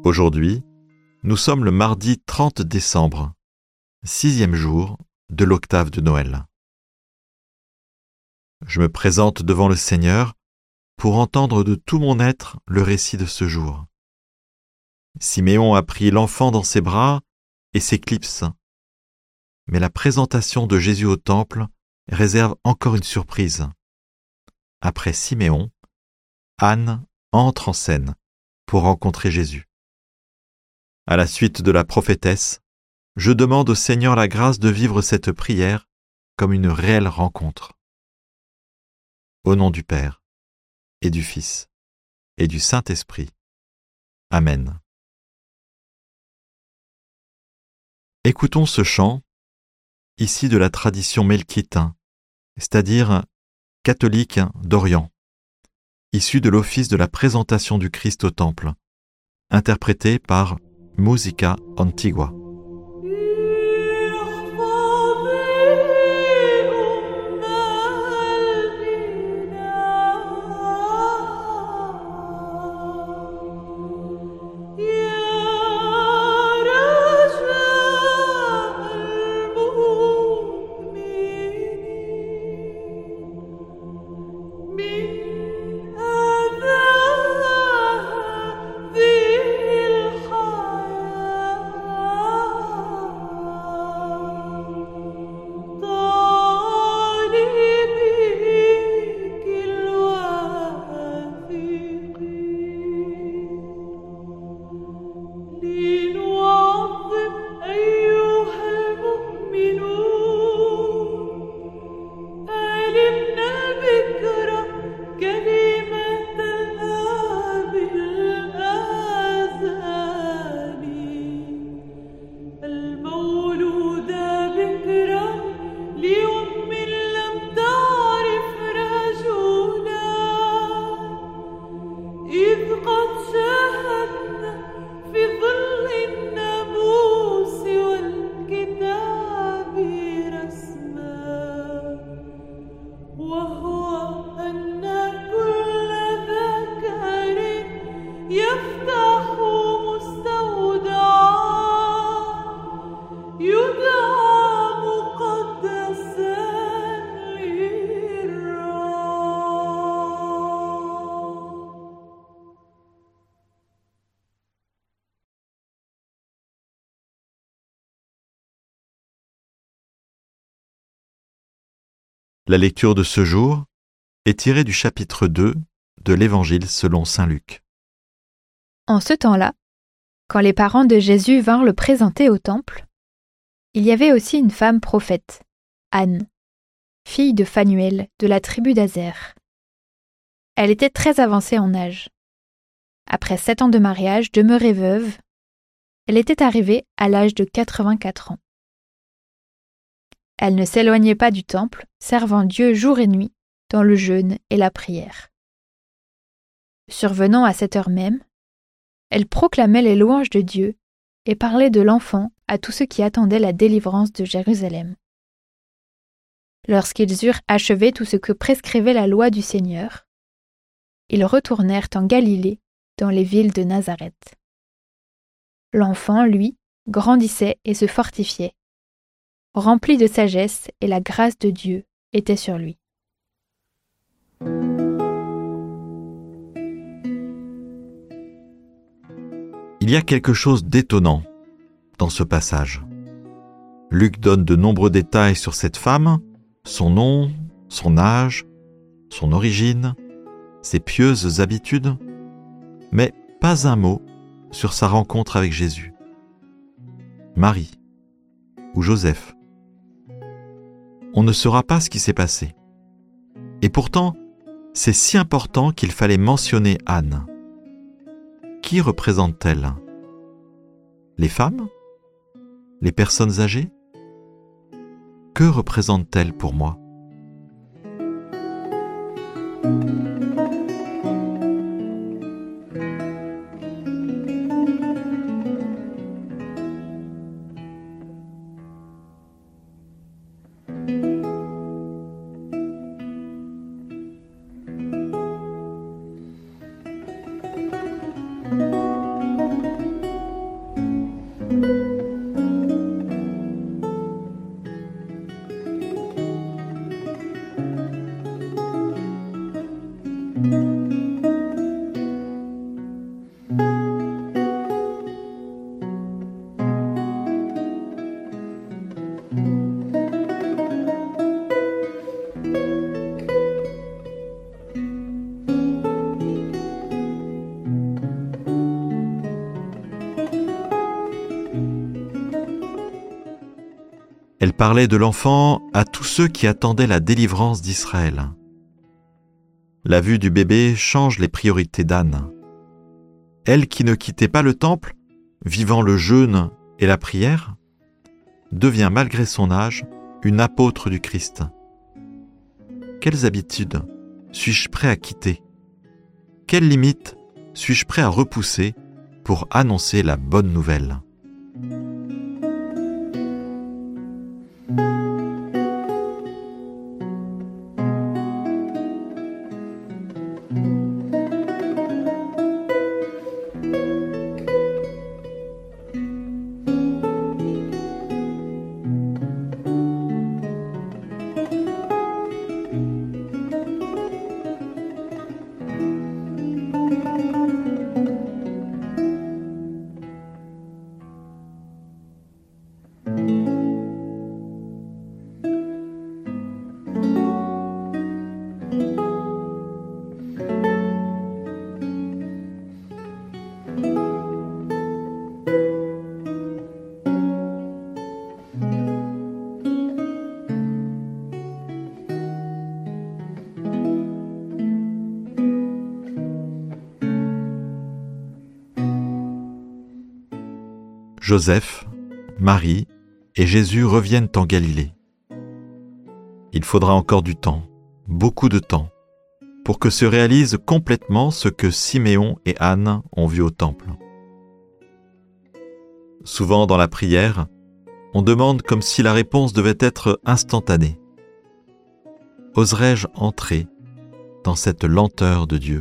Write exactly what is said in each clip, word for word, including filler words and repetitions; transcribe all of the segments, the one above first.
Aujourd'hui, nous sommes le mardi trente décembre, sixième jour de l'octave de Noël. Je me présente devant le Seigneur pour entendre de tout mon être le récit de ce jour. Siméon a pris l'enfant dans ses bras et s'éclipse. Mais la présentation de Jésus au temple réserve encore une surprise. Après Siméon, Anne entre en scène pour rencontrer Jésus. À la suite de la prophétesse, je demande au Seigneur la grâce de vivre cette prière comme une réelle rencontre. Au nom du Père, et du Fils, et du Saint-Esprit. Amen. Écoutons ce chant, ici de la tradition melkitain, c'est-à-dire catholique d'Orient, issu de l'office de la présentation du Christ au temple, interprété par Musica Antigua. La lecture de ce jour est tirée du chapitre deux de l'Évangile selon saint Luc. En ce temps-là, quand les parents de Jésus vinrent le présenter au temple, il y avait aussi une femme prophète, Anne, fille de Phanuel de la tribu d'Aser. Elle était très avancée en âge. Après sept ans de mariage, demeurée veuve, elle était arrivée à l'âge de quatre-vingt-quatre ans. Elle ne s'éloignait pas du temple, servant Dieu jour et nuit dans le jeûne et la prière. Survenant à cette heure même, elle proclamait les louanges de Dieu et parlait de l'enfant à tous ceux qui attendaient la délivrance de Jérusalem. Lorsqu'ils eurent achevé tout ce que prescrivait la loi du Seigneur, ils retournèrent en Galilée, dans les villes de Nazareth. L'enfant, lui, grandissait et se fortifiait, rempli de sagesse, et la grâce de Dieu était sur lui. Il y a quelque chose d'étonnant dans ce passage. Luc donne de nombreux détails sur cette femme, son nom, son âge, son origine, ses pieuses habitudes, mais pas un mot sur sa rencontre avec Jésus, Marie ou Joseph. On ne saura pas ce qui s'est passé. Et pourtant, c'est si important qu'il fallait mentionner Anne. Qui représente-t-elle ? Les femmes ? Les personnes âgées ? Que représente-t-elle pour moi ? Elle parlait de l'enfant à tous ceux qui attendaient la délivrance d'Israël. La vue du bébé change les priorités d'Anne. Elle qui ne quittait pas le temple, vivant le jeûne et la prière, devient malgré son âge une apôtre du Christ. Quelles habitudes suis-je prêt à quitter? Quelles limites suis-je prêt à repousser pour annoncer la bonne nouvelle? Joseph, Marie et Jésus reviennent en Galilée. Il faudra encore du temps, beaucoup de temps, pour que se réalise complètement ce que Siméon et Anne ont vu au temple. Souvent dans la prière, on demande comme si la réponse devait être instantanée. Oserais-je entrer dans cette lenteur de Dieu ?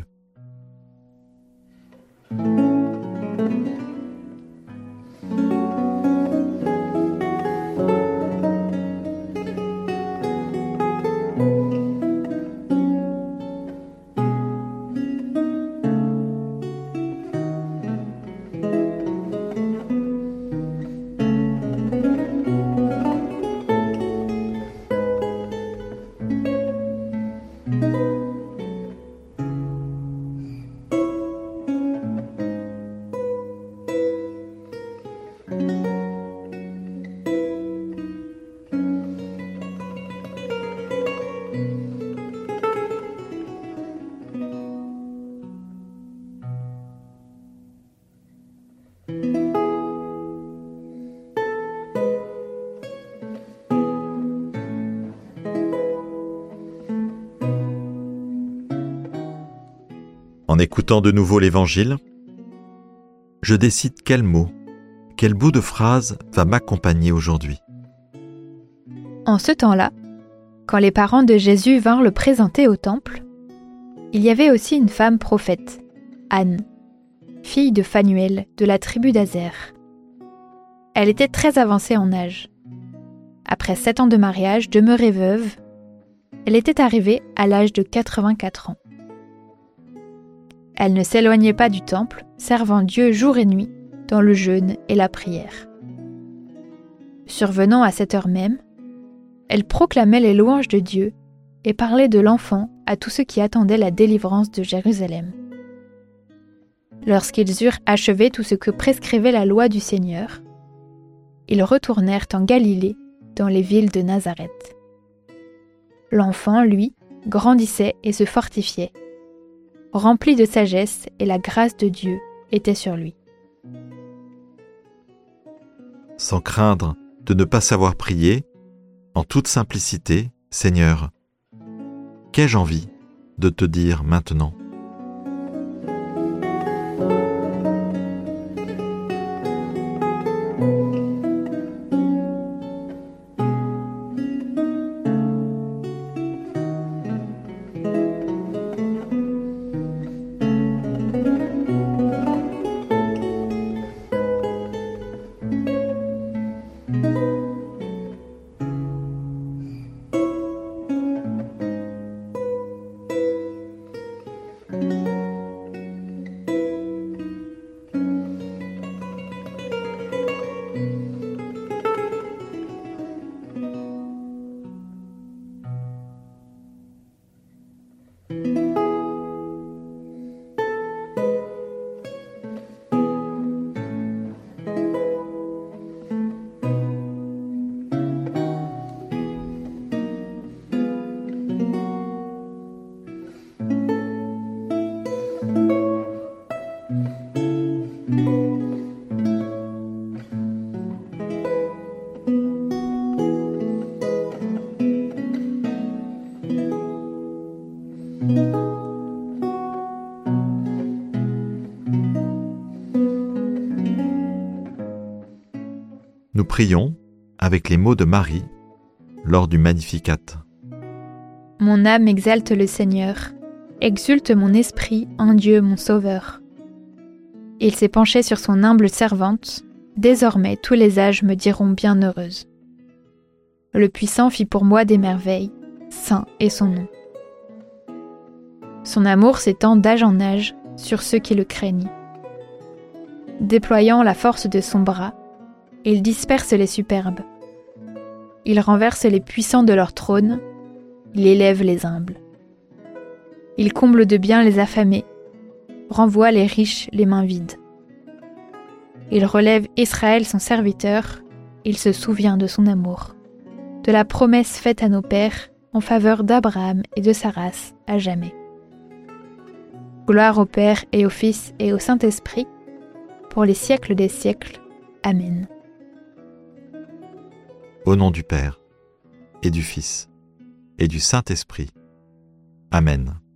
En écoutant de nouveau l'Évangile, je décide quel mot, quel bout de phrase va m'accompagner aujourd'hui. En ce temps-là, quand les parents de Jésus vinrent le présenter au temple, il y avait aussi une femme prophète, Anne, fille de Phanuel de la tribu d'Aser. Elle était très avancée en âge. Après sept ans de mariage, demeurée veuve, elle était arrivée à l'âge de quatre-vingt-quatre ans. Elle ne s'éloignait pas du temple, servant Dieu jour et nuit dans le jeûne et la prière. Survenant à cette heure même, elle proclamait les louanges de Dieu et parlait de l'enfant à tous ceux qui attendaient la délivrance de Jérusalem. Lorsqu'ils eurent achevé tout ce que prescrivait la loi du Seigneur, ils retournèrent en Galilée, dans les villes de Nazareth. L'enfant, lui, grandissait et se fortifiait, rempli de sagesse, et la grâce de Dieu était sur lui. Sans craindre de ne pas savoir prier, en toute simplicité, Seigneur, qu'ai-je envie de te dire maintenant ? prions avec les mots de Marie lors du Magnificat. Mon âme exalte le Seigneur, exulte mon esprit en Dieu mon Sauveur. Il s'est penché sur son humble servante, désormais tous les âges me diront bienheureuse. Le Puissant fit pour moi des merveilles, saint est son nom. Son amour s'étend d'âge en âge sur ceux qui le craignent. Déployant la force de son bras, il disperse les superbes. Il renverse les puissants de leur trône, il élève les humbles. Il comble de bien les affamés, renvoie les riches les mains vides. Il relève Israël son serviteur, il se souvient de son amour, de la promesse faite à nos pères en faveur d'Abraham et de sa race à jamais. Gloire au Père et au Fils et au Saint-Esprit, pour les siècles des siècles. Amen. Au nom du Père, et du Fils, et du Saint-Esprit. Amen.